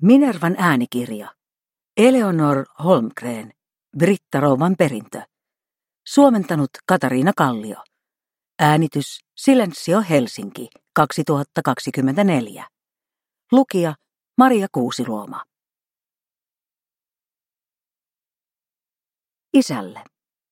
Minervan äänikirja. Eleonor Holmgren, Britta-rouvan perintö. Suomentanut Katariina Kallio. Äänitys Silensio Helsinki 2024. Lukija Maria Kuusiluoma. Isälle.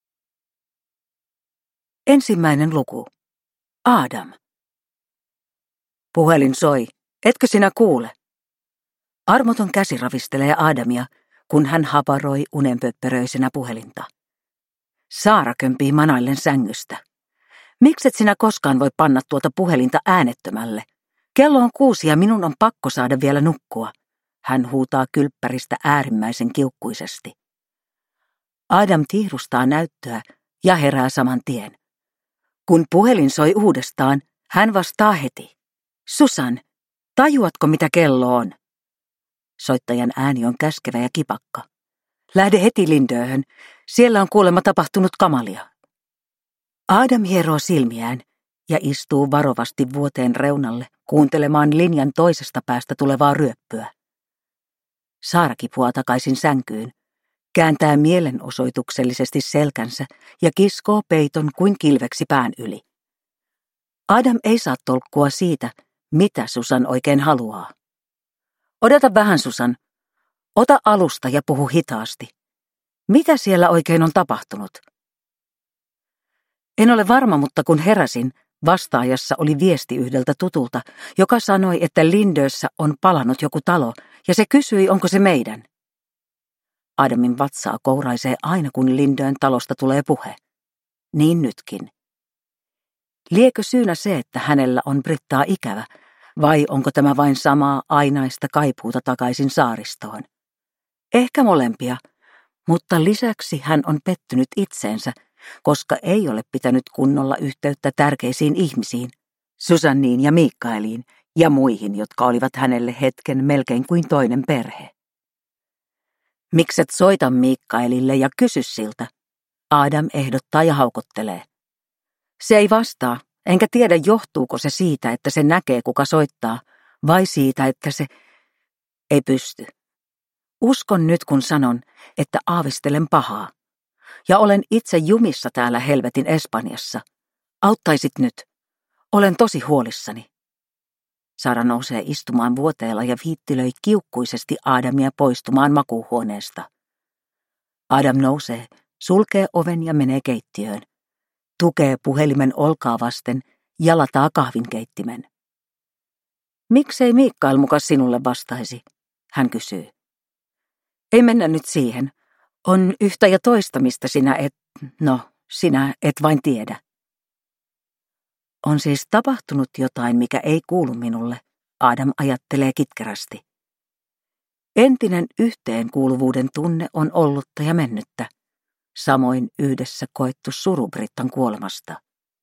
Ensimmäinen luku. Adam. Puhelin soi. Etkö sinä kuule? Armoton käsi ravistelee Adamia, kun hän haparoi unenpöppöröisenä puhelinta. Saara kömpii manaillen sängystä. Mikset sinä koskaan voi panna tuota puhelinta äänettömälle? Kello on 6 ja minun on pakko saada vielä nukkua. Hän huutaa kylppäristä äärimmäisen kiukkuisesti. Adam tihrustaa näyttöä ja herää saman tien. Kun puhelin soi uudestaan, hän vastaa heti. Susan, tajuatko mitä kello on? Soittajan ääni on käskevä ja kipakka. Lähde heti Lindöhön. Siellä on kuulemma tapahtunut kamalia. Adam hieroo silmiään ja istuu varovasti vuoteen reunalle kuuntelemaan linjan toisesta päästä tulevaa ryöppyä. Saara kipuaa takaisin sänkyyn, kääntää mielenosoituksellisesti selkänsä ja kiskoo peiton kuin kilveksi pään yli. Adam ei saa tolkkua siitä, mitä Susan oikein haluaa. Odota vähän, Susan. Ota alusta ja puhu hitaasti. Mitä siellä oikein on tapahtunut? En ole varma, mutta kun heräsin, vastaajassa oli viesti yhdeltä tutulta, joka sanoi, että Lindössä on palannut joku talo, ja se kysyi, onko se meidän. Adamin vatsaa kouraisee aina, kun Lindön talosta tulee puhe. Niin nytkin. Liekö syynä se, että hänellä on Brittaa ikävä, vai onko tämä vain samaa ainaista kaipuuta takaisin saaristoon? Ehkä molempia, mutta lisäksi hän on pettynyt itseensä, koska ei ole pitänyt kunnolla yhteyttä tärkeisiin ihmisiin, Susanniin ja Mikaeliin ja muihin, jotka olivat hänelle hetken melkein kuin toinen perhe. Mikset soita Mikaelille ja kysy siltä? Adam ehdottaa ja haukottelee. Se ei vastaa, enkä tiedä johtuuko se siitä, että se näkee kuka soittaa, vai siitä, että se ei pysty. Uskon nyt kun sanon, että aavistelen pahaa. Ja olen itse jumissa täällä helvetin Espanjassa. Auttaisit nyt. Olen tosi huolissani. Saara nousee istumaan vuoteella ja viittilöi kiukkuisesti Adamia poistumaan makuuhuoneesta. Adam nousee, sulkee oven ja menee keittiöön. Tukee puhelimen olkaa vasten ja lataa kahvinkeittimen. Miksei Mikael muka sinulle vastaisi? Hän kysyy. Ei mennä nyt siihen. On yhtä ja toista, mistä sinä et vain tiedä. On siis tapahtunut jotain, mikä ei kuulu minulle, Adam ajattelee kitkerästi. Entinen yhteenkuuluvuuden tunne on ollutta ja mennyttä, samoin yhdessä koettu suru Brittan kuolemasta.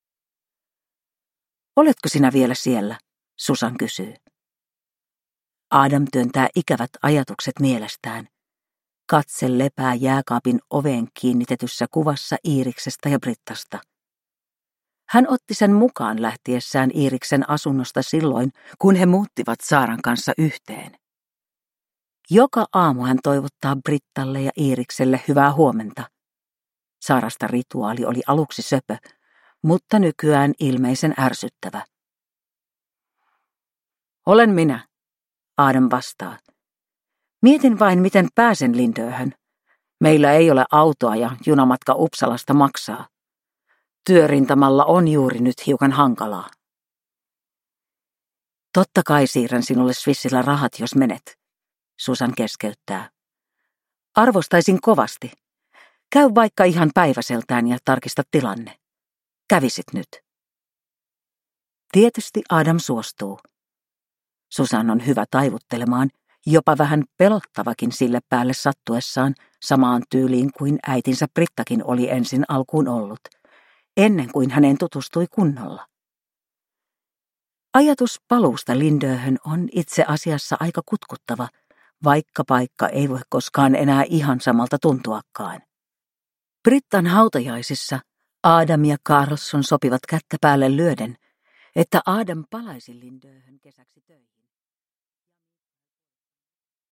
Oletko sinä vielä siellä? Susan kysyy. Adam työntää ikävät ajatukset mielestään. Katse lepää jääkaapin oveen kiinnitetyssä kuvassa Iiriksestä ja Brittasta. Hän otti sen mukaan lähtiessään Iiriksen asunnosta silloin, kun he muuttivat Saaran kanssa yhteen. Joka aamu hän toivottaa Brittalle ja Iirikselle hyvää huomenta. Saarasta rituaali oli aluksi söpö, mutta nykyään ilmeisen ärsyttävä. Olen minä, Adam vastaa. Mietin vain, miten pääsen Lindöhön. Meillä ei ole autoa ja junamatka Uppsalasta maksaa. Työrintamalla on juuri nyt hiukan hankalaa. Totta kai siirrän sinulle Swissillä rahat, jos menet, Susan keskeyttää. Arvostaisin kovasti. Käy vaikka ihan päiväseltään ja tarkista tilanne. Kävisit nyt. Tietysti Adam suostuu. Susan on hyvä taivuttelemaan, jopa vähän pelottavakin sille päälle sattuessaan samaan tyyliin kuin äitinsä Brittakin oli ensin alkuun ollut, ennen kuin häneen tutustui kunnolla. Ajatus paluusta Lindöhön on itse asiassa aika kutkuttava, vaikka paikka ei voi koskaan enää ihan samalta tuntuakaan. Brittan hautajaisissa Adam ja Carlson sopivat kättä päälle lyöden, että Adam palaisi Lindöhön kesäksi töihin.